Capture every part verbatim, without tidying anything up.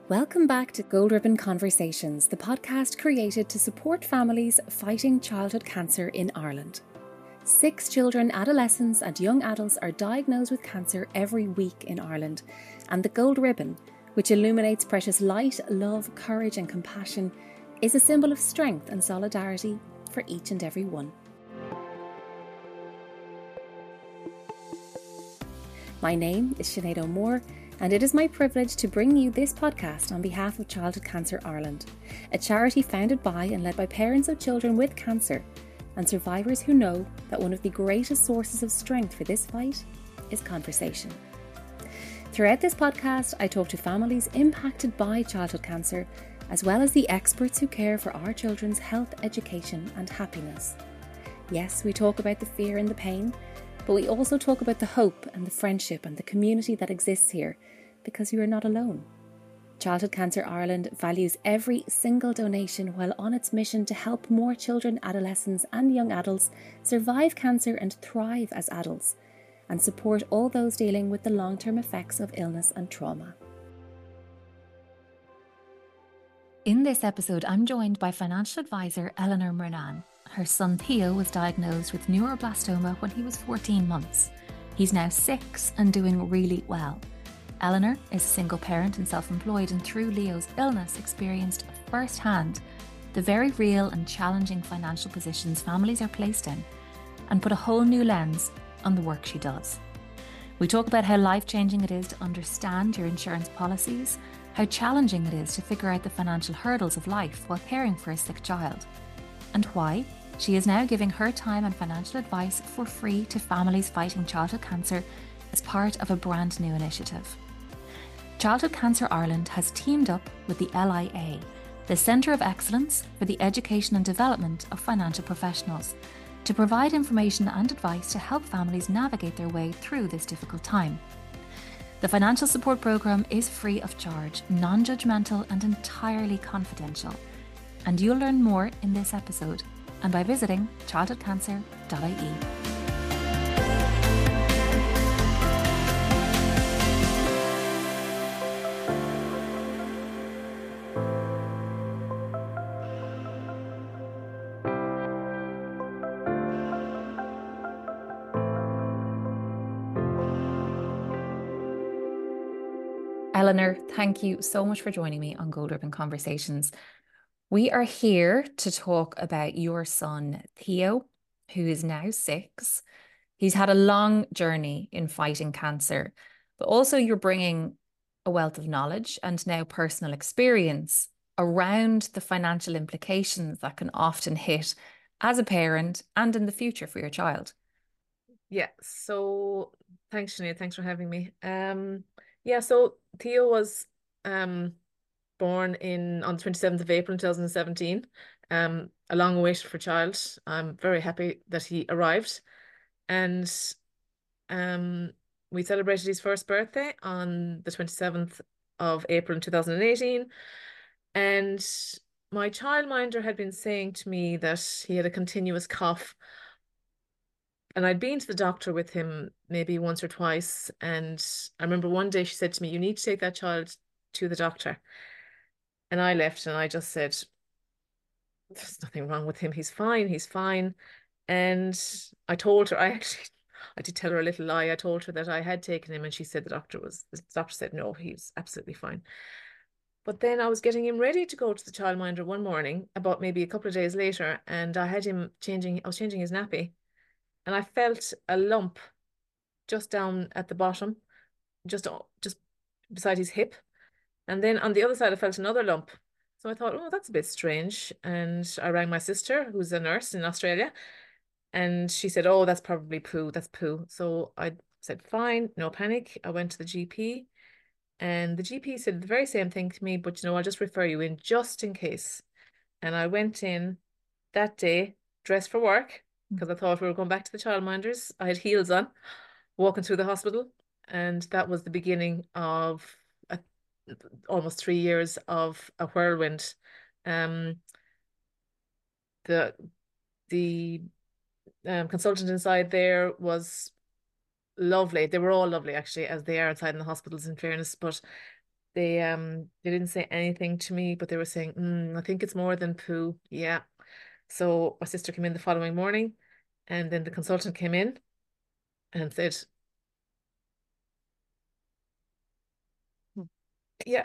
Welcome back to Gold Ribbon Conversations, the podcast created to support families fighting childhood cancer in Ireland. Six children, adolescents and young adults are diagnosed with cancer every week in Ireland, and the Gold Ribbon, which illuminates precious light, love, courage and compassion, is a symbol of strength and solidarity for each and every one. My name is Sinead O'Moore, and it is my privilege to bring you this podcast on behalf of Childhood Cancer Ireland, a charity founded by and led by parents of children with cancer and survivors who know that one of the greatest sources of strength for this fight is conversation. Throughout this podcast, I talk to families impacted by childhood cancer, as well as the experts who care for our children's health, education and happiness. Yes, we talk about the fear and the pain, but we also talk about the hope and the friendship and the community that exists here, because you are not alone. Childhood Cancer Ireland values every single donation while on its mission to help more children, adolescents and young adults survive cancer and thrive as adults, and support all those dealing with the long-term effects of illness and trauma. In this episode, I'm joined by financial advisor Eleanor Murnane. Her son Theo was diagnosed with neuroblastoma when he was fourteen months. He's now six and doing really well. Eleanor is a single parent and self-employed, and through Leo's illness experienced firsthand the very real and challenging financial positions families are placed in, and put a whole new lens on the work she does. We talk about how life-changing it is to understand your insurance policies, how challenging it is to figure out the financial hurdles of life while caring for a sick child, and why she is now giving her time and financial advice for free to families fighting childhood cancer as part of a brand new initiative. Childhood Cancer Ireland has teamed up with the L I A, the Centre of Excellence for the Education and Development of Financial Professionals, to provide information and advice to help families navigate their way through this difficult time. The financial support programme is free of charge, non-judgmental and entirely confidential. And you'll learn more in this episode and by visiting childhood cancer dot I E. Eleanor, thank you so much for joining me on Gold Ribbon Conversations. We are here to talk about your son, Theo, who is now six. He's had a long journey in fighting cancer, but also you're bringing a wealth of knowledge and now personal experience around the financial implications that can often hit as a parent and in the future for your child. Yeah, so thanks, Sinead. Thanks for having me. Um, yeah, so Theo was um born in on the twenty-seventh of April two thousand seventeen. Um, a long awaited for child. I'm very happy that he arrived. And um we celebrated his first birthday on the twenty-seventh of April in two thousand eighteen. And my childminder had been saying to me that he had a continuous cough. And I'd been to the doctor with him maybe once or twice. And I remember one day she said to me, "You need to take that child to the doctor." And I left and I just said, "There's nothing wrong with him. He's fine. He's fine." And I told her, I actually, I did tell her a little lie. I told her that I had taken him, and she said the doctor was, the doctor said, no, he's absolutely fine. But then I was getting him ready to go to the childminder one morning, about maybe a couple of days later, and I had him changing, I was changing his nappy, and I felt a lump just down at the bottom, just, just beside his hip. And then on the other side, I felt another lump. So I thought, oh, that's a bit strange. And I rang my sister, who's a nurse in Australia, and she said, oh, that's probably poo. That's poo. So I said, fine, no panic. I went to the G P, and the G P said the very same thing to me, but you know, I'll just refer you in just in case. And I went in that day, dressed for work, because I thought we were going back to the childminders. I had heels on, walking through the hospital. And that was the beginning of a, almost three years of a whirlwind. Um, the the um, consultant inside there was lovely. They were all lovely, actually, as they are inside in the hospitals, in fairness. But they um they didn't say anything to me, but they were saying, mm, I think it's more than poo. Yeah. So my sister came in the following morning, and then the consultant came in and said, Hmm. yeah,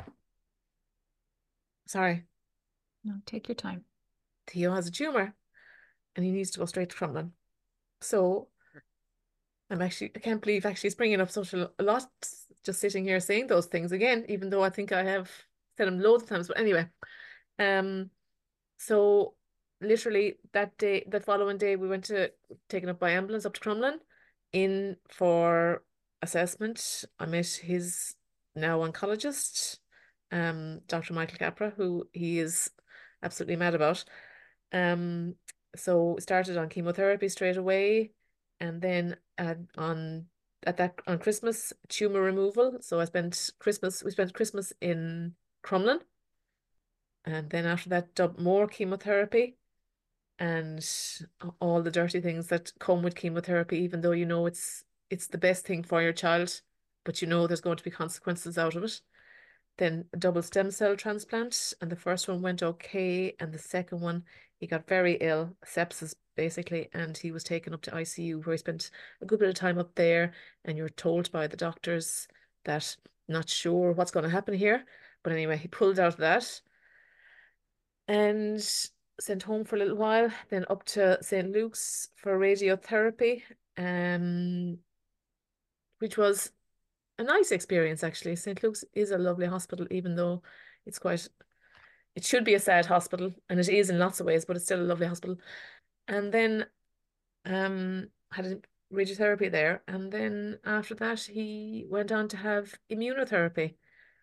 sorry, No, take your time. Theo has a tumor and he needs to go straight to Crumlin. So I'm actually, I can't believe actually it's bringing up social a lot, just sitting here saying those things again, even though I think I have said them loads of times. But anyway, um, so literally that day, that following day, we went to taken up by ambulance up to Crumlin in for assessment. I met his now oncologist, um, Doctor Michael Capra, who he is absolutely mad about. Um, so started on chemotherapy straight away, and then uh, on at that on Christmas tumor removal. So I spent Christmas. We spent Christmas in Crumlin, and then after that, dub more chemotherapy and all the dirty things that come with chemotherapy. Even though you know it's it's the best thing for your child, but you know there's going to be consequences out of it. Then a double stem cell transplant, and the first one went okay, and the second one he got very ill, sepsis basically, and he was taken up to I C U where he spent a good bit of time up there, and you're told by the doctors that not sure what's going to happen here. But anyway, he pulled out of that and sent home for a little while, then up to Saint Luke's for radiotherapy, um, which was a nice experience actually. Saint Luke's is a lovely hospital, even though it's quite, it should be a sad hospital, and it is in lots of ways, but it's still a lovely hospital. And then um had a radiotherapy there, and then after that he went on to have immunotherapy.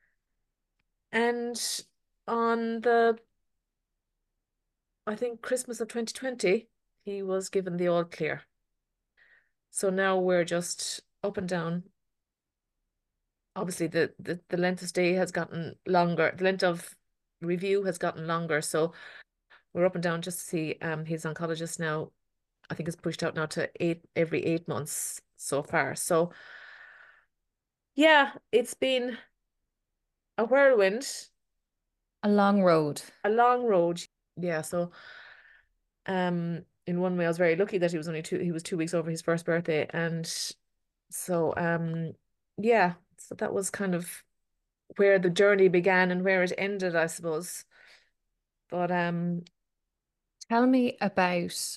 And on the, I think Christmas of twenty twenty, he was given the all clear. So now we're just up and down. Obviously, the, the, the length of stay has gotten longer. The length of review has gotten longer. So we're up and down just to see um his oncologist now. I think it's pushed out now to eight every eight months so far. So yeah, it's been a whirlwind, A long road. a long road. Yeah, so um in one way I was very lucky that he was only two he was two weeks over his first birthday. And so um yeah, so that was kind of where the journey began and where it ended, I suppose. But um Tell me about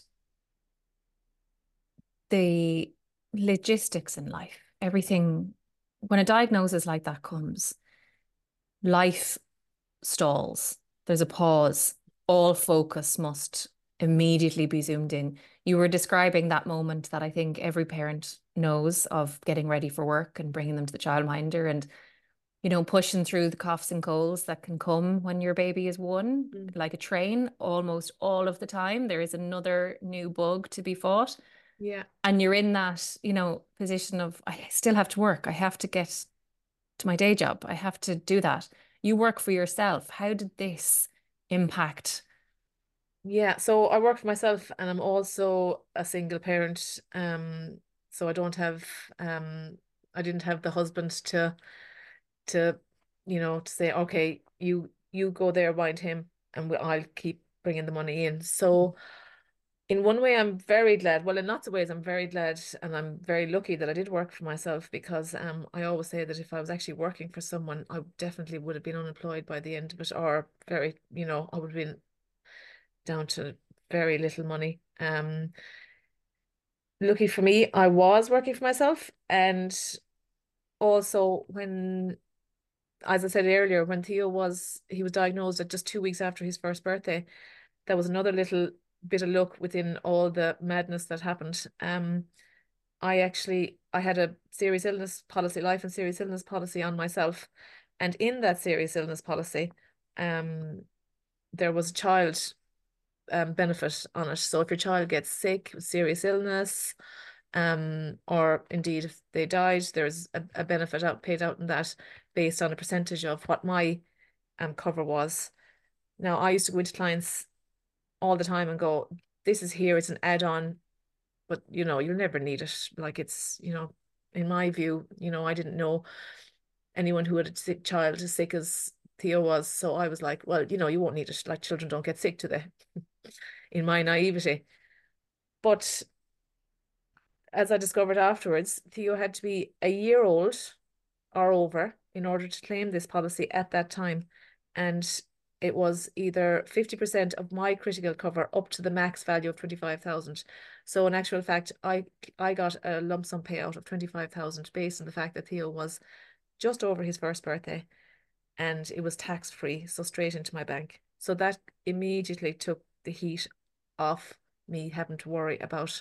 the logistics in life. Everything, when a diagnosis like that comes, life stalls. There's a pause. All focus must immediately be zoomed in. You were describing that moment that I think every parent knows of getting ready for work and bringing them to the childminder and, you know, pushing through the coughs and colds that can come when your baby is one, mm, like a train, almost all of the time. There is another new bug to be fought. yeah. And you're in that, you know, position of, I still have to work. I have to get to my day job. I have to do that. You work for yourself. How did this impact? Yeah, so I work for myself and I'm also a single parent. Um, so I don't have um I didn't have the husband to to you know to say, okay, you you go there, mind him, and we, I'll keep bringing the money in. So in one way, I'm very glad. Well, in lots of ways, I'm very glad and I'm very lucky that I did work for myself, because um I always say that if I was actually working for someone, I definitely would have been unemployed by the end of it, or very, you know, I would have been down to very little money. Um, lucky for me, I was working for myself, and also when, as I said earlier, when Theo was he was diagnosed at just two weeks after his first birthday, there was another little bit of luck within all the madness that happened. Um, I actually I had a serious illness policy, life and serious illness policy on myself, and in that serious illness policy, um, there was a child um, benefit on it. So if your child gets sick, serious illness, um, or indeed if they died, there's a, a benefit out paid out in that based on a percentage of what my um cover was. Now I used to go into clients all the time and go, this is here, it's an add-on, but you know, you'll never need it. Like it's, you know, in my view, you know, I didn't know. anyone who had a sick child as sick as Theo was. So I was like, well, you know, you won't need it. Like, children don't get sick, do they? In my naivety. But as I discovered afterwards, Theo had to be a year old or over in order to claim this policy at that time. And it was either fifty percent of my critical cover up to the max value of twenty-five thousand. So in actual fact, I I got a lump sum payout of twenty-five thousand based on the fact that Theo was just over his first birthday, and it was tax free, so straight into my bank. So that immediately took the heat off me having to worry about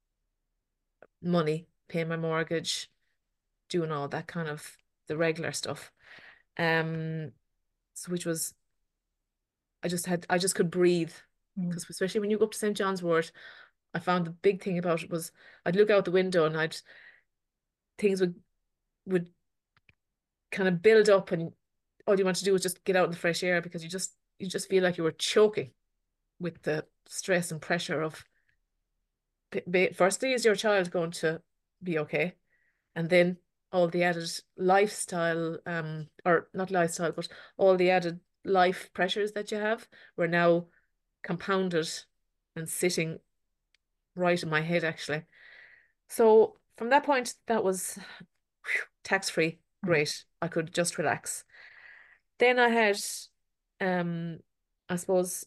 money, paying my mortgage, doing all that kind of the regular stuff. Um, so which was I just had I just could breathe, because mm. especially when you go up to Saint John's Wort, I found the big thing about it was I'd look out the window and I'd things would would kind of build up, and all you want to do is just get out in the fresh air, because you just you just feel like you were choking with the stress and pressure of, firstly, is your child going to be okay? And then all the added lifestyle, um, or not lifestyle, but all the added life pressures that you have were now compounded and sitting right in my head, actually. So from that point, that was tax-free. Great. I could just relax. Then I had, um, I suppose,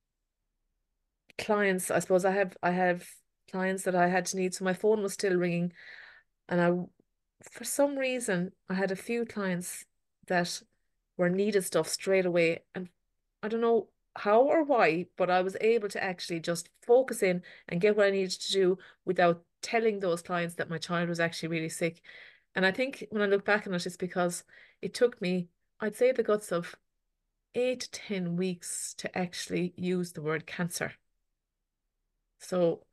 clients. I suppose I have I have clients that I had to need. So my phone was still ringing, and I, for some reason, I had a few clients that were needed stuff straight away, and I don't know how or why, but I was able to actually just focus in and get what I needed to do without telling those clients that my child was actually really sick. And I think when I look back on it, it's because it took me, I'd say, the guts of eight to ten weeks to actually use the word cancer. So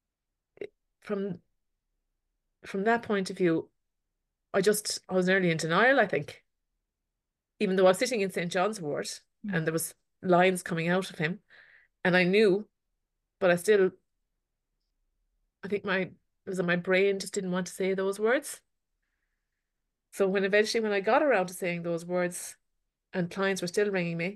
from from that point of view, I just I was nearly in denial, I think. Even though I was sitting in Saint John's Wort mm. and there was lines coming out of him, and I knew, but I still, I think my it was in my brain just didn't want to say those words. So when eventually when I got around to saying those words and clients were still ringing me,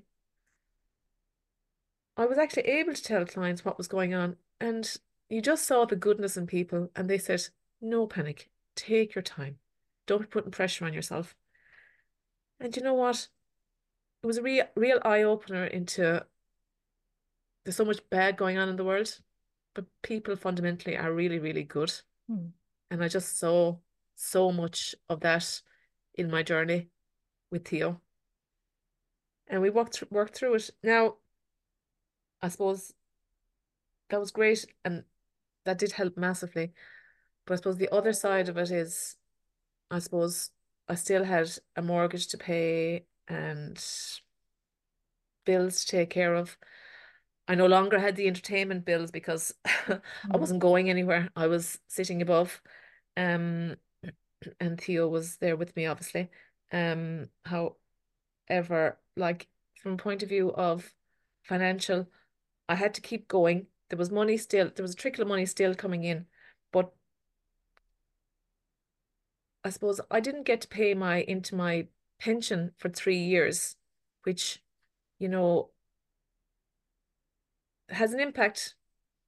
I was actually able to tell clients what was going on. And you just saw the goodness in people, and they said, no panic, take your time. Don't be putting pressure on yourself. And you know what? It was a real, real eye-opener into there's so much bad going on in the world, but people fundamentally are really, really good. Hmm. And I just saw so much of that in my journey with Theo. And we walked th- worked through it. Now, I suppose that was great, and that did help massively. But I suppose the other side of it is, I suppose I still had a mortgage to pay and bills to take care of. I no longer had the entertainment bills because mm. I wasn't going anywhere. I was sitting above, um, and Theo was there with me, obviously. Um, however, like from a point of view of financial, I had to keep going. There was money still, there was a trickle of money still coming in, but I suppose I didn't get to pay my into my pension for three years, which, you know, has an impact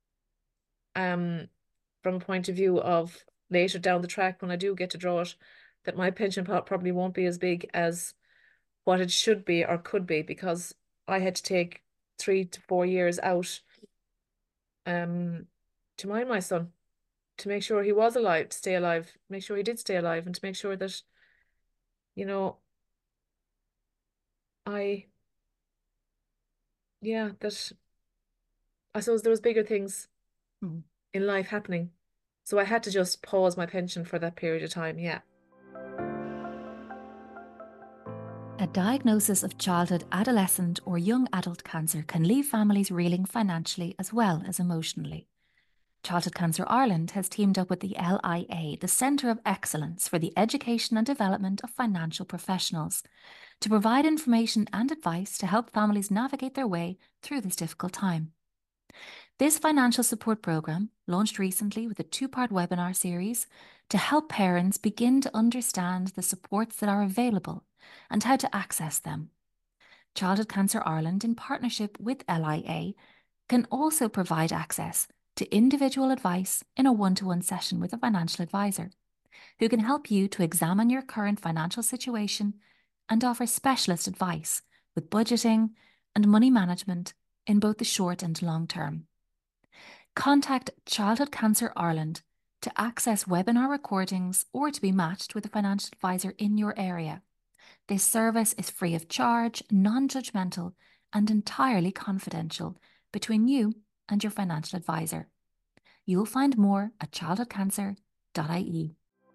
um from a point of view of later down the track when I do get to draw it, that my pension pot probably won't be as big as what it should be or could be, because I had to take three to four years out um to mind my son, to make sure he was alive, to stay alive, make sure he did stay alive, and to make sure that, you know, I, yeah, that I suppose there was bigger things mm. in life happening. So I had to just pause my pension for that period of time, yeah. A diagnosis of childhood, adolescent or young adult cancer can leave families reeling financially as well as emotionally. Childhood Cancer Ireland has teamed up with the L I A, the Centre of Excellence for the Education and Development of Financial Professionals, to provide information and advice to help families navigate their way through this difficult time. This financial support programme launched recently with a two-part webinar series to help parents begin to understand the supports that are available and how to access them. Childhood Cancer Ireland, in partnership with L I A, can also provide access to individual advice in a one-to-one session with a financial advisor, who can help you to examine your current financial situation and offer specialist advice with budgeting and money management in both the short and long term. Contact Childhood Cancer Ireland to access webinar recordings or to be matched with a financial advisor in your area. This service is free of charge, non-judgmental, and entirely confidential between you and your financial advisor. You'll find more at childhood cancer dot I E.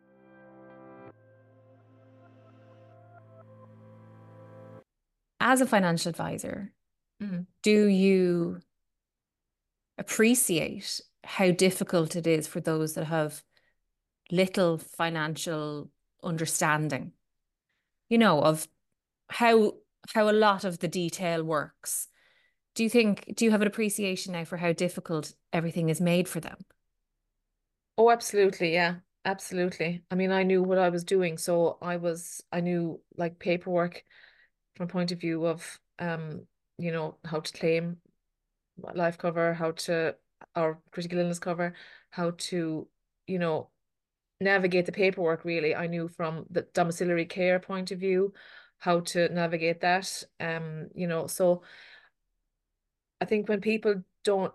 As a financial advisor, mm. do you appreciate how difficult it is for those that have little financial understanding, you know, of how how a lot of the detail works? Do you think, do you have an appreciation now for how difficult everything is made for them? Oh, absolutely. Yeah, absolutely. I mean, I knew what I was doing. So I was, I knew like paperwork from a point of view of, um, you know, how to claim life cover, how to, or critical illness cover, how to, you know, navigate the paperwork really. I knew from the domiciliary care point of view, how to navigate that. Um, you know, so I think when people don't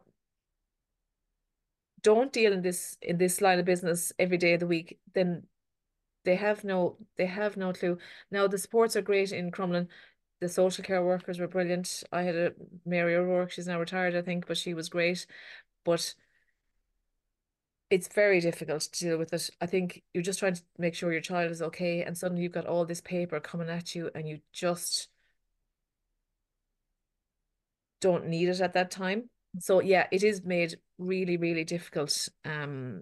don't deal in this in this line of business every day of the week, then they have no they have no clue. Now the supports are great in Crumlin. The social care workers were brilliant. I had a Mary O'Rourke, she's now retired, I think, but she was great. But it's very difficult to deal with it. I think you're just trying to make sure your child is okay, and suddenly you've got all this paper coming at you and you just don't need it at that time. So yeah, it is made really, really difficult um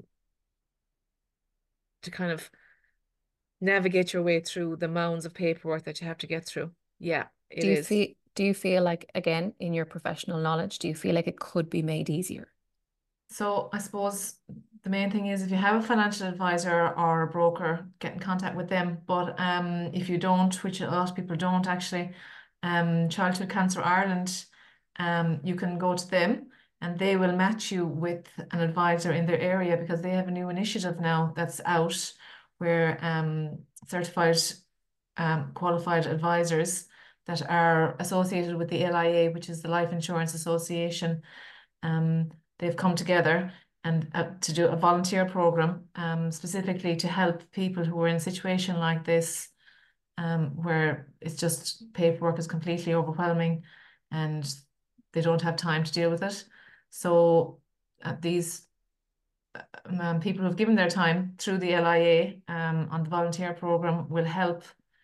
to kind of navigate your way through the mounds of paperwork that you have to get through. Yeah, it Do you is. feel do you feel like, again, in your professional knowledge, do you feel like it could be made easier? So I suppose the main thing is if you have a financial advisor or a broker, get in contact with them. But um, if you don't, which a lot of people don't actually, um, Childhood Cancer Ireland, um, you can go to them and they will match you with an advisor in their area, because they have a new initiative now that's out where um, certified um, qualified advisors that are associated with the L I A, which is the Life Insurance Association, um, they've come together and uh, to do a volunteer program um, specifically to help people who are in a situation like this, um, where it's just paperwork is completely overwhelming and they don't have time to deal with it. So uh, these um, people who have given their time through the L I A um, on the volunteer program will help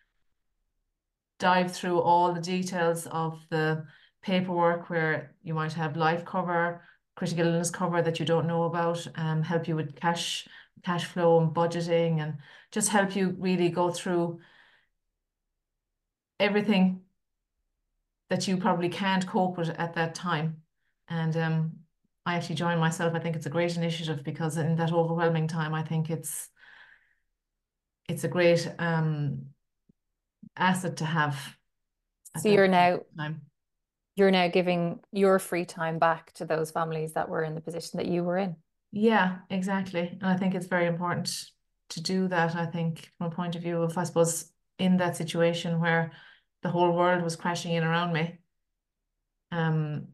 dive through all the details of the paperwork, where you might have life cover, critical illness cover that you don't know about, um, help you with cash cash flow and budgeting, and just help you really go through everything that you probably can't cope with at that time. And um, I actually joined myself. I think it's a great initiative, because in that overwhelming time, I think it's it's a great um, asset to have. So you're now time. You're now giving your free time back to those families that were in the position that you were in. Yeah, exactly. And I think it's very important to do that. I think from a point of view of, I suppose, in that situation where the whole world was crashing in around me, um,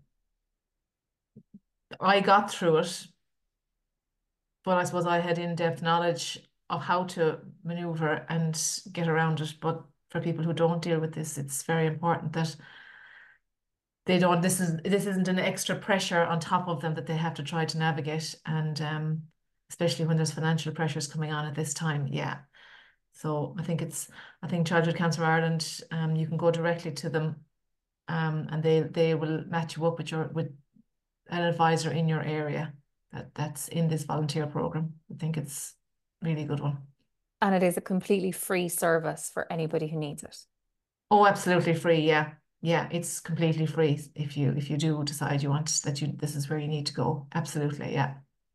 I got through it, but I suppose I had in-depth knowledge of how to maneuver and get around it. But for people who don't deal with this, it's very important that they don't, this is this isn't an extra pressure on top of them that they have to try to navigate. And um, especially when there's financial pressures coming on at this time. Yeah. So I think it's, I think Childhood Cancer Ireland, um, you can go directly to them, um, and they they will match you up with your with an advisor in your area that that's in this volunteer program. I think it's really good one. And it is a completely free service for anybody who needs it. Oh, absolutely free. Yeah. yeah, it's completely free if you if you do decide you want that you this is where you need to go. Absolutely, yeah.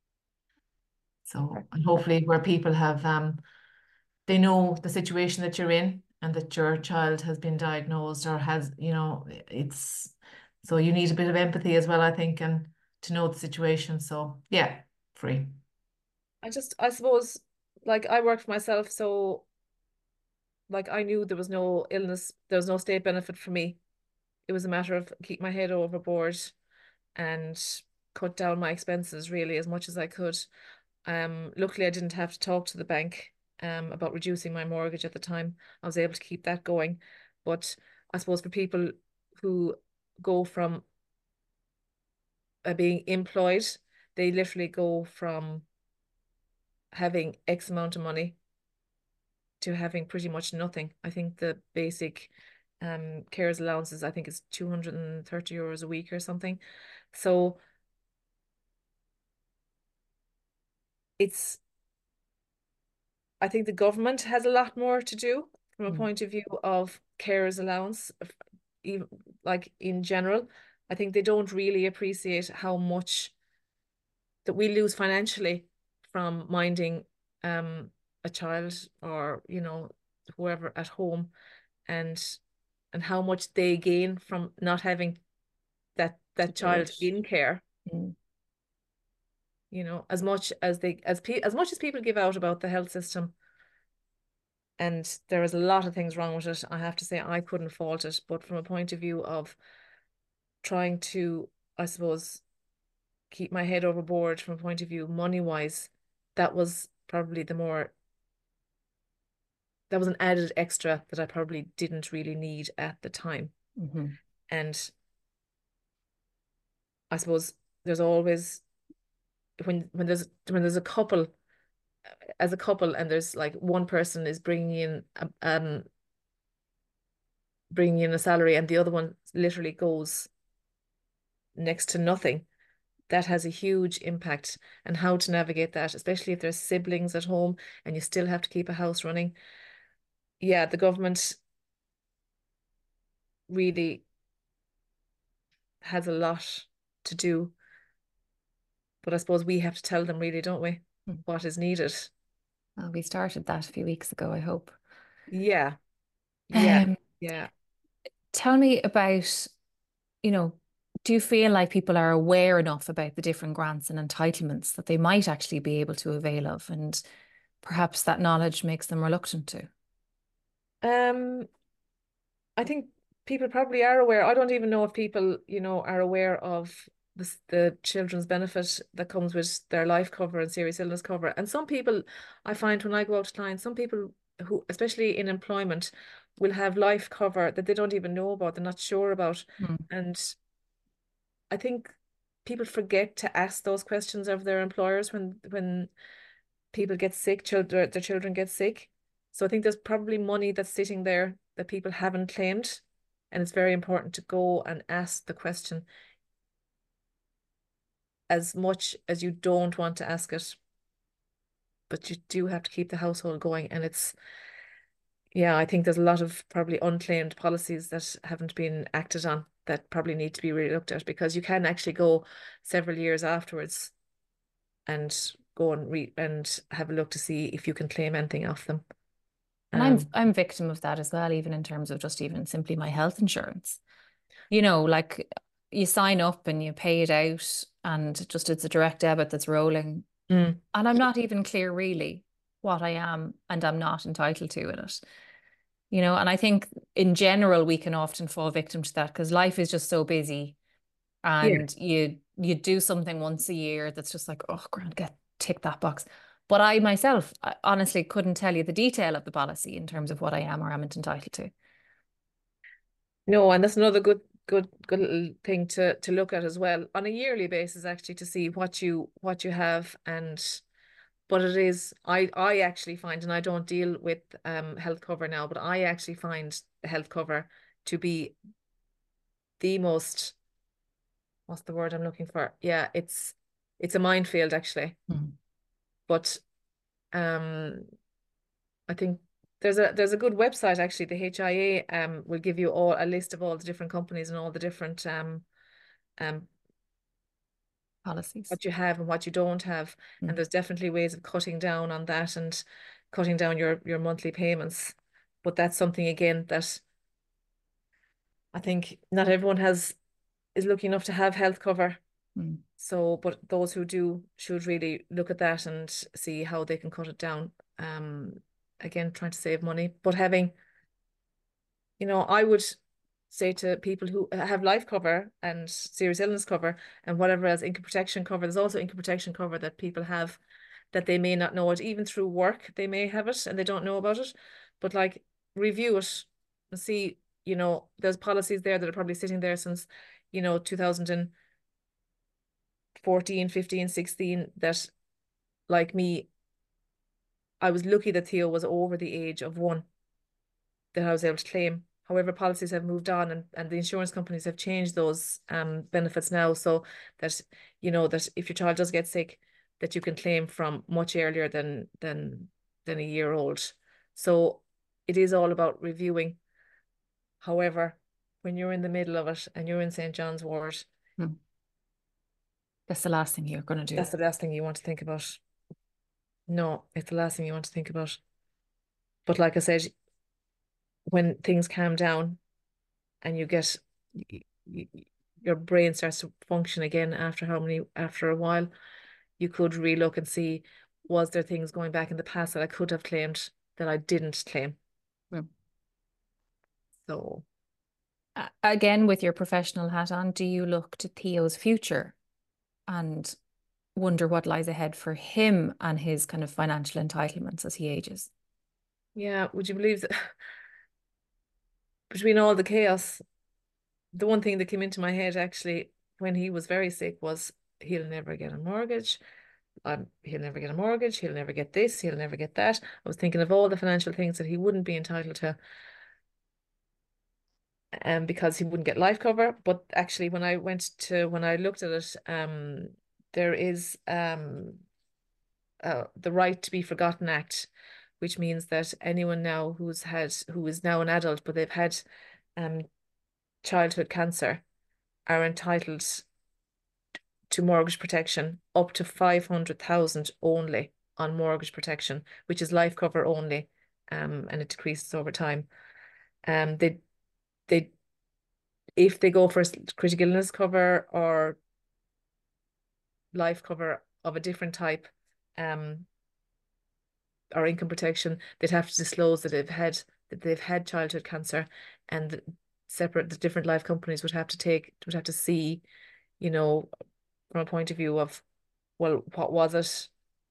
So, and hopefully where people have um they know the situation that you're in and that your child has been diagnosed or has, you know, it's so you need a bit of empathy as well, I think, and to know the situation. So yeah, free. I just, I suppose, like I work for myself, so like I knew there was no illness, there was no state benefit for me. It was a matter of keep my head overboard and cut down my expenses really as much as I could. Um, luckily I didn't have to talk to the bank um about reducing my mortgage at the time. I was able to keep that going. But I suppose for people who go from uh, being employed, they literally go from having X amount of money to having pretty much nothing. I think the basic um carers allowances, I think it's two hundred thirty euros a week or something. So it's I think the government has a lot more to do from a Mm. point of view of carers allowance, even like in general. I think they don't really appreciate how much that we lose financially from minding um a child or, you know, whoever at home, and and how much they gain from not having that To that do it. child in care. Mm. You know, as much as they as pe as much as people give out about the health system, and there is a lot of things wrong with it. I have to say I couldn't fault it, but from a point of view of trying to, I suppose, keep my head overboard from a point of view money wise, that was probably the more that was an added extra that I probably didn't really need at the time. Mm-hmm. And I suppose there's always when when there's when there's a couple as a couple and there's like one person is bringing in a, um bringing in a salary and the other one literally goes next to nothing, that has a huge impact. And how to navigate that, especially if there's siblings at home and you still have to keep a house running. Yeah, the government really has a lot to do, but I suppose we have to tell them really, don't we, Mm. what is needed. Well, we started that a few weeks ago, I hope. Yeah, yeah, Um, yeah. tell me about, you know, do you feel like people are aware enough about the different grants and entitlements that they might actually be able to avail of, and perhaps that knowledge makes them reluctant to? Um, I think people probably are aware. I don't even know if people, you know, are aware of the, the children's benefit that comes with their life cover and serious illness cover. And some people, I find when I go out to clients, some people who, especially in employment, will have life cover that they don't even know about, they're not sure about. Mm. And I think people forget to ask those questions of their employers when when people get sick, children, their children get sick. So I think there's probably money that's sitting there that people haven't claimed. And it's very important to go and ask the question as much as you don't want to ask it. But you do have to keep the household going. And it's, yeah, I think there's a lot of probably unclaimed policies that haven't been acted on that probably need to be really looked at, because you can actually go several years afterwards and go and read and have a look to see if you can claim anything off them. And I'm Um, I'm victim of that as well, even in terms of just even simply my health insurance. You know, like you sign up and you pay it out, and just it's a direct debit that's rolling. mm, And I'm not even clear really what I am and I'm not entitled to in it. You know, and I think in general we can often fall victim to that because life is just so busy, yeah. and you you do something once a year that's just like, oh, grand, get tick that box. But I myself, I honestly couldn't tell you the detail of the policy in terms of what I am or am entitled to. No, and that's another good good good little thing to to look at as well on a yearly basis, actually, to see what you what you have. And but it is I I actually find, and I don't deal with um health cover now, but I actually find the health cover to be the most, what's the word I'm looking for? Yeah, it's it's a minefield actually. Mm. But um I think there's a there's a good website actually. The H I A um will give you all a list of all the different companies and all the different um um Policies. what you have and what you don't have. Mm. And there's definitely ways of cutting down on that and cutting down your your monthly payments. But that's something again that I think not everyone has is lucky enough to have health cover. Mm. So, but those who do should really look at that and see how they can cut it down. Um, again, trying to save money, but having, you know, I would say to people who have life cover and serious illness cover and whatever else, income protection cover, there's also income protection cover that people have that they may not know it, even through work, they may have it and they don't know about it, but like review it and see, you know, there's policies there that are probably sitting there since, you know, two thousand fourteen, fifteen, sixteen that, like me, I was lucky that Theo was over the age of one that I was able to claim. However, policies have moved on and, and the insurance companies have changed those um benefits now so that, you know, that if your child does get sick, that you can claim from much earlier than than than a year old. So it is all about reviewing. However, when you're in the middle of it and you're in Saint John's ward, Mm. That's the last thing you're going to do. that's the last thing you want to think about. No, it's the last thing you want to think about. But like I said, when things calm down and you get y- y- your brain starts to function again after how many after a while, you could relook and see, was there things going back in the past that I could have claimed that I didn't claim? Mm. So A- Again, with your professional hat on, do you look to Theo's future and wonder what lies ahead for him and his kind of financial entitlements as he ages? yeah, would you believe that between all the chaos, the one thing that came into my head actually when he was very sick was he'll never get a mortgage. Um, he'll never get a mortgage. He'll never get this. He'll never get that. I was thinking of all the financial things that he wouldn't be entitled to, um, because he wouldn't get life cover. But actually, when I went to when I looked at it, um, there is um, uh, the Right to be Forgotten Act, which means that anyone now who's had who is now an adult but they've had um childhood cancer are entitled to mortgage protection up to five hundred thousand only on mortgage protection, which is life cover only, um, and it decreases over time. Um, they they if they go for s- critical illness cover or life cover of a different type, um, or income protection, they'd have to disclose that they've had that they've had childhood cancer, and the separate the different life companies would have to take would have to see, you know, from a point of view of, well, what was it?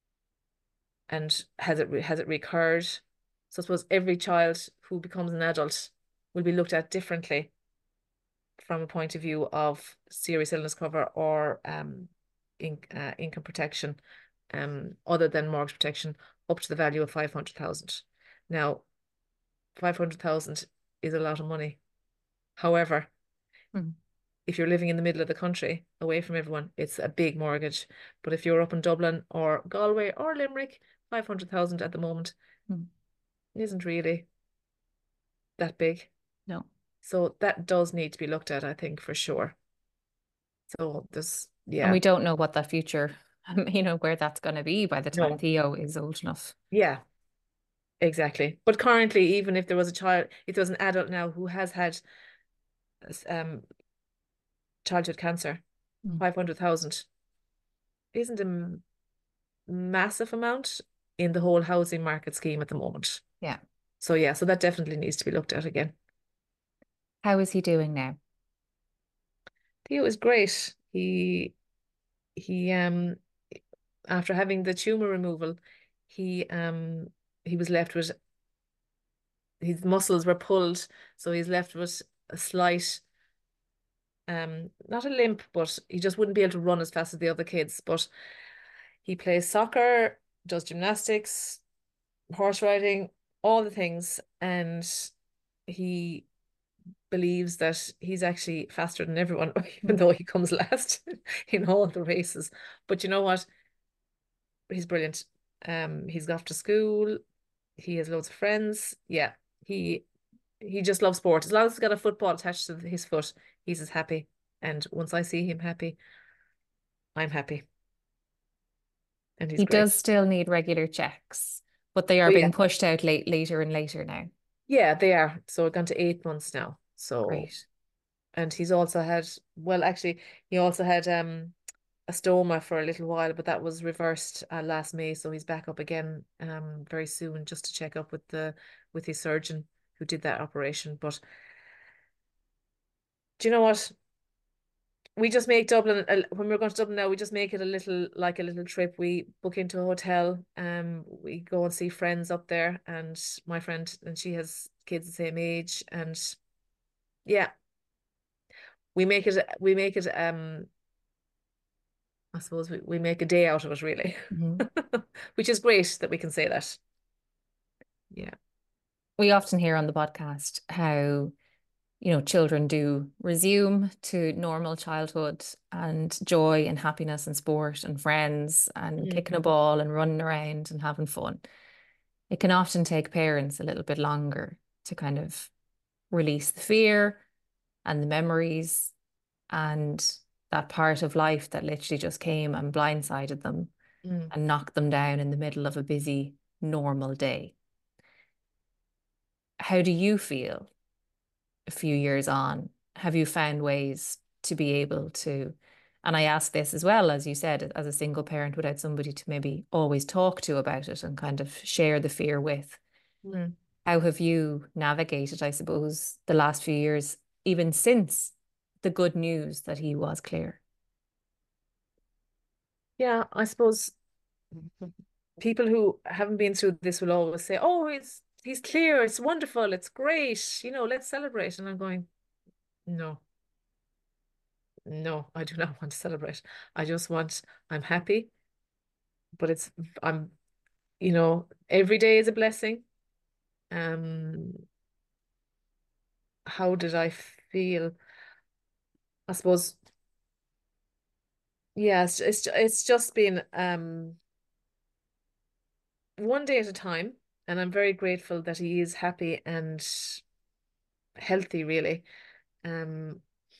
And has it has it recurred? So I suppose every child who becomes an adult will be looked at differently from a point of view of serious illness cover or um in, uh, income protection, um other than mortgage protection, up to the value of five hundred thousand. Now, five hundred thousand is a lot of money. However, Mm. if you're living in the middle of the country, away from everyone, it's a big mortgage. But if you're up in Dublin or Galway or Limerick, five hundred thousand at the moment Mm. isn't really that big. No. So that does need to be looked at, I think, for sure. So there's, And yeah, we don't know what that future, you know, where that's going to be by the time no, Theo is old enough. yeah, exactly. But currently, even if there was a child, if there was an adult now who has had um childhood cancer, Mm. five hundred thousand isn't a m- massive amount in the whole housing market scheme at the moment. Yeah. So yeah, so that definitely needs to be looked at again. How is he doing now? Theo is great. He he um after having the tumor removal, he um he was left with his muscles were pulled, so he's left with a slight um not a limp, but he just wouldn't be able to run as fast as the other kids. But he plays soccer, does gymnastics, horse riding, all the things, and he believes that he's actually faster than everyone, even Mm. though he comes last in all the races. But you know what? He's brilliant. Um, he's off to school. He has loads of friends. Yeah, he he just loves sport. As long as he's got a football attached to his foot, he's as happy. And once I see him happy, I'm happy. And he's He great. does still need regular checks, but they Oh are yeah. being pushed out late, later and later now. Yeah, they are. So we've gone to eight months now. So, Great. and he's also had, well, actually, he also had um a stoma for a little while, but that was reversed uh, last May. So he's back up again um very soon just to check up with the with his surgeon who did that operation. But do you know what? We just make Dublin a, when we're going to Dublin now, we just make it a little like a little trip. We book into a hotel, um, we go and see friends up there, and my friend and she has kids the same age, and yeah, we make it we make it um I suppose we, we make a day out of it really. Mhm. Which is great that we can say that. Yeah. We often hear on the podcast how, you know, children do resume to normal childhood and joy and happiness and sport and friends and Mm. kicking a ball and running around and having fun. It can often take parents a little bit longer to kind of release the fear and the memories and that part of life that literally just came and blindsided them Mm. and knocked them down in the middle of a busy, normal day. How do you feel a few years on? Have you found ways to be able to, and I ask this as well, as you said, as a single parent without somebody to maybe always talk to about it and kind of share the fear with, Mm. how have you navigated, I suppose, the last few years, even since the good news that he was clear? Yeah, I suppose people who haven't been through this will always say, "Oh, he's he's clear. It's wonderful. It's great. You know, let's celebrate." And I'm going, "No, no, I do not want to celebrate. I just want, I'm happy, but it's, I'm, you know, every day is a blessing." Um, how did I feel? I suppose, yeah, it's it's, it's just been um one day at a time, and I'm very grateful that he is happy and healthy, really. Um,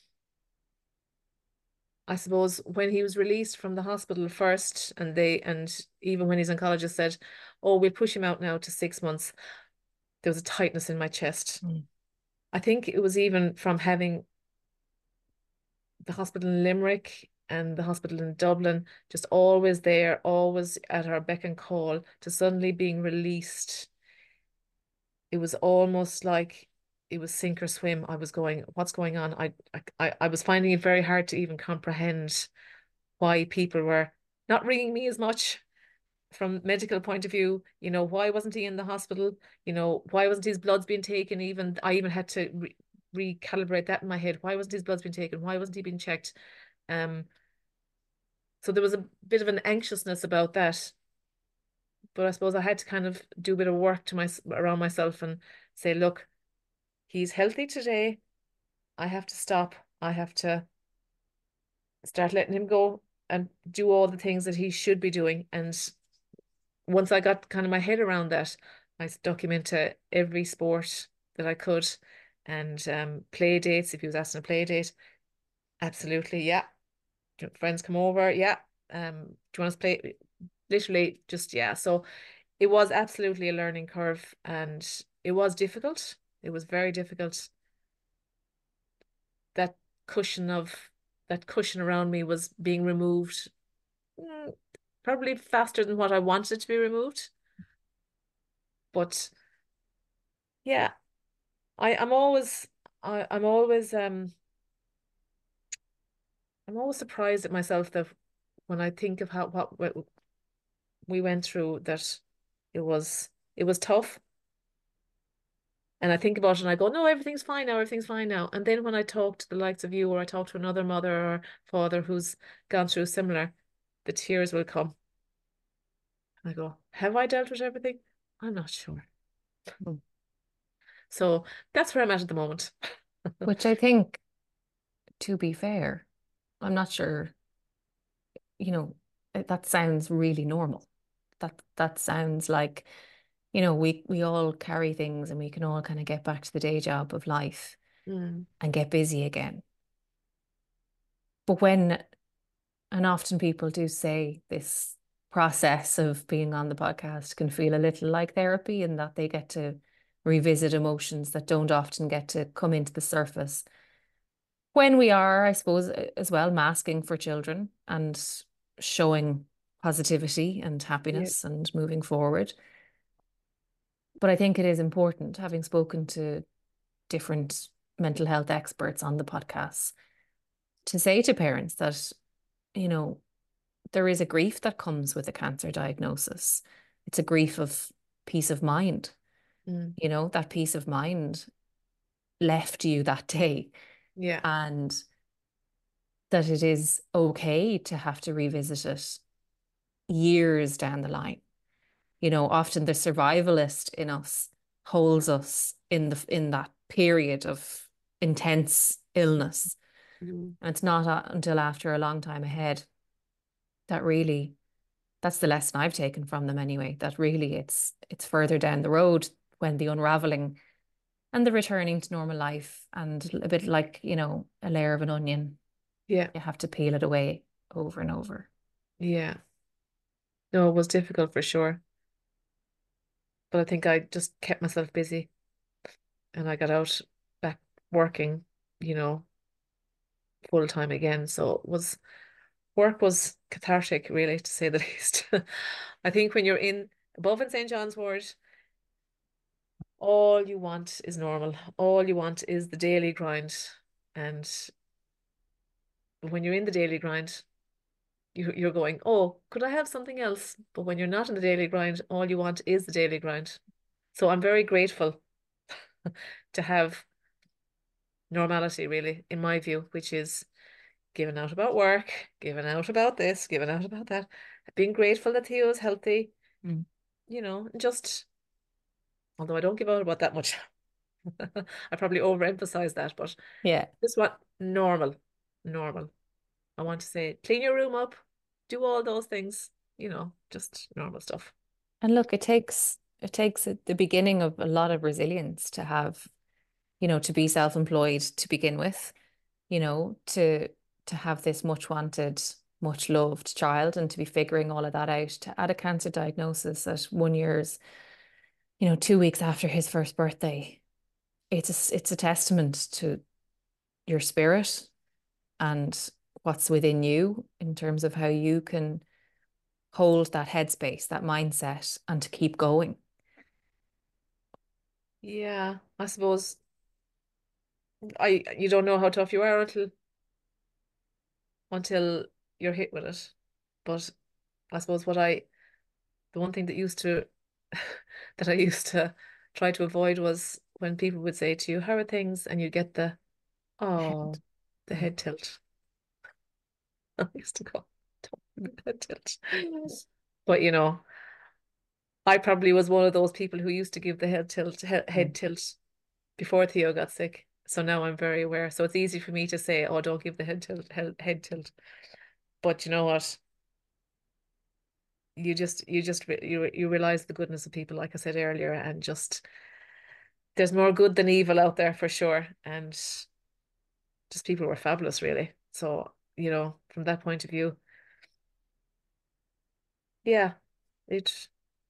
I suppose when he was released from the hospital first, and they, and even when his oncologist said, "Oh, we'll push him out now to six months," there was a tightness in my chest. Mm. I think it was even from having the hospital in Limerick and the hospital in Dublin just always there, always at our beck and call, to suddenly being released. It was almost like it was sink or swim. I was going, what's going on? I, I, I was finding it very hard to even comprehend why people were not ringing me as much from medical point of view. You know, why wasn't he in the hospital? You know, why wasn't his bloods being taken? Even I even had to re recalibrate that in my head. Why wasn't his bloods being taken? Why wasn't he being checked? Um, so there was a bit of an anxiousness about that. But I suppose I had to kind of do a bit of work to my around myself and say, look, he's healthy today. I have to stop. I have to start letting him go and do all the things that he should be doing. And once I got kind of my head around that, I stuck him into every sport that I could, and um, play dates. If he was asking a play date, absolutely, yeah. Friends come over, yeah. Um, do you want us to play? Literally, just yeah. So it was absolutely a learning curve, and it was difficult. It was very difficult. That cushion of that cushion around me was being removed, mm, probably faster than what I wanted to be removed. But yeah, I I'm always I I'm always um I'm always surprised at myself that when I think of how what what we went through, that it was it was tough. And I think about it and I go, no, everything's fine now, everything's fine now. And then when I talk to the likes of you, or I talk to another mother or father who's gone through similar, the tears will come. And I go, have I dealt with everything? I'm not sure. Mm. So that's where I'm at at the moment. Which I think, to be fair, I'm not sure, you know, that sounds really normal. That that sounds like you know, we we all carry things and we can all kind of get back to the day job of life Mm. and get busy again. But when, and often people do say this process of being on the podcast can feel a little like therapy, in that they get to revisit emotions that don't often get to come into the surface when we are, I suppose, as well, masking for children and showing positivity and Yeah. happiness and moving forward. But I think it is important, having spoken to different mental health experts on the podcast, to say to parents that, you know, there is a grief that comes with a cancer diagnosis. It's a grief of peace of mind. Mm. You know, that peace of mind left you that day, Yeah. and that it is okay to have to revisit it years down the line. You know, often the survivalist in us holds us in the in that period of intense illness. Mm. And it's not a, until after a long time ahead that really, that's the lesson I've taken from them anyway, that really it's it's further down the road when the unraveling and the returning to normal life, and a bit like, you know, a layer of an onion, Yeah. you have to peel it away over and over. Yeah. No, it was difficult for sure. But I think I just kept myself busy and I got out back working, you know, full time again. So it was work was cathartic, really, to say the least. I think when you're in above in Saint John's Wort, all you want is normal. All you want is the daily grind. And when you're in the daily grind, you, you're going, oh, could I have something else? But when you're not in the daily grind, all you want is the daily grind. So I'm very grateful to have normality, really, in my view, which is giving out about work, giving out about this, giving out about that, being grateful that Theo is healthy, Mm. you know, just, although I don't give out about that much. I probably overemphasize that, but Yeah. just what normal, normal. I want to say, clean your room up, do all those things, you know, just normal stuff. And look, it takes it takes a- the beginning of a lot of resilience to have, you know, to be self-employed to begin with, you know, to to have this much wanted, much loved child, and to be figuring all of that out, to add a cancer diagnosis at one year's, you know, two weeks after his first birthday. It's a, it's a testament to your spirit and what's within you in terms of how you can hold that headspace, that mindset, and to keep going. Yeah, I suppose I you don't know how tough you are until until you're hit with it. But I suppose what I the one thing that used to that I used to try to avoid was when people would say to you, "How are things?" and you get the oh, the Mm. head tilt. I used to go, "Don't give me the head tilt." But you know, I probably was one of those people who used to give the head tilt he Mm. head tilt before Theo got sick. So now I'm very aware. So it's easy for me to say, "Oh, don't give the head tilt, head, head tilt." But you know what? You just you just re you you realize the goodness of people, like I said earlier, and just there's more good than evil out there for sure. And just people were fabulous, really. So, you know, from that point of view, yeah, it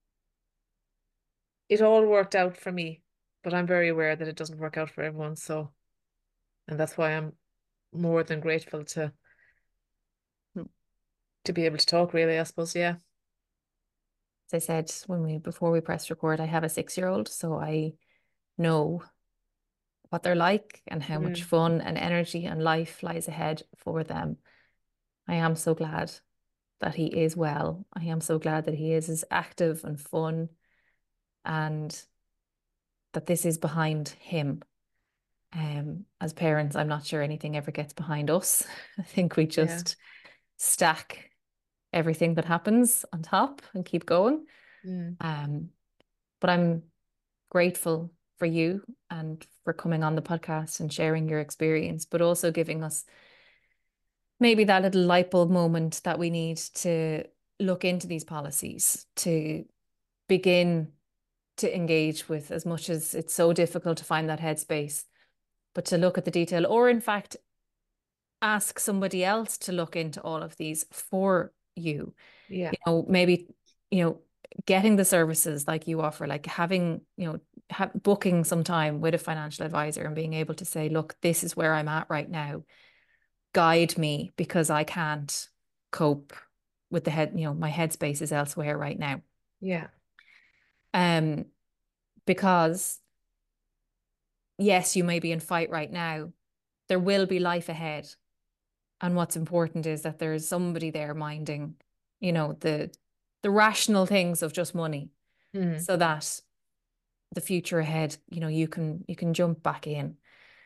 it all worked out for me. But I'm very aware that it doesn't work out for everyone. So, and that's why I'm more than grateful to Mm. to be able to talk, really, I suppose. Yeah. As I said when we before we pressed record, I have a six-year-old, so I know what they're like and how much Mm. fun and energy and life lies ahead for them. I am so glad that he is well. I am so glad that he is as active and fun, and that this is behind him. Um, as parents, I'm not sure anything ever gets behind us. I think we Yeah. just stack everything that happens on top and keep going. Mm. Um, but I'm grateful for you and for coming on the podcast and sharing your experience, but also giving us maybe that little light bulb moment that we need to look into these policies, to begin to engage with, as much as it's so difficult to find that headspace, but to look at the detail, or in fact, ask somebody else to look into all of these for you. Yeah. You know, maybe, you know, getting the services like you offer, like having, you know, ha- booking some time with a financial advisor and being able to say, look, this is where I'm at right now. Guide me, because I can't cope with the head, you know, my headspace is elsewhere right now. Yeah. Um, because yes, you may be in fight right now. There will be life ahead. And what's important is that there is somebody there minding, you know, the the rational things of just money, Mm. so that the future ahead, you know, you can you can jump back in.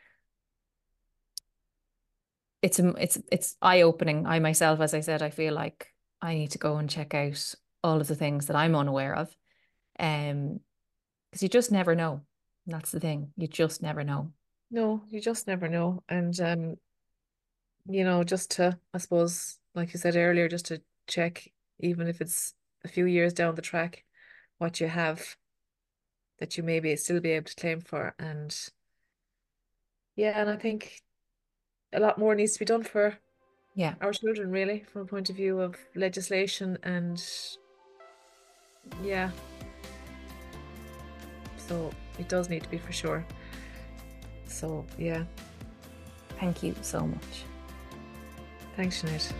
It's it's it's eye-opening. I myself, as I said, I feel like I need to go and check out all of the things that I'm unaware of. Um, because you just never know. That's the thing. You just never know. No, you just never know. And um, you know, just to, I suppose, like you said earlier, just to check, even if it's a few years down the track, what you have that you maybe still be able to claim for. And yeah, and I think a lot more needs to be done for Yeah. our children, really, from a point of view of legislation. And yeah, so it does need to be, for sure. So yeah, Thank you so much. thanks, Sinead.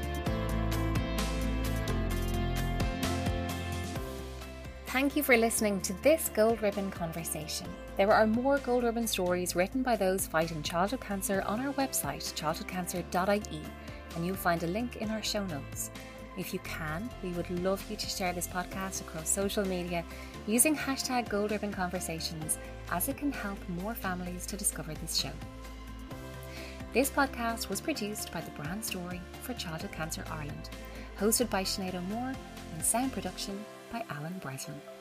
Thank you for listening to this Gold Ribbon conversation. There are more Gold Ribbon stories written by those fighting childhood cancer on our website, childhood cancer dot I E, and you'll find a link in our show notes. If you can, we would love you to share this podcast across social media using hashtag Gold Ribbon Conversations, as it can help more families to discover this show. This podcast was produced by the Brand Story for Childhood Cancer Ireland, hosted by Sinead O'Moore, and sound production by Alan Breslin.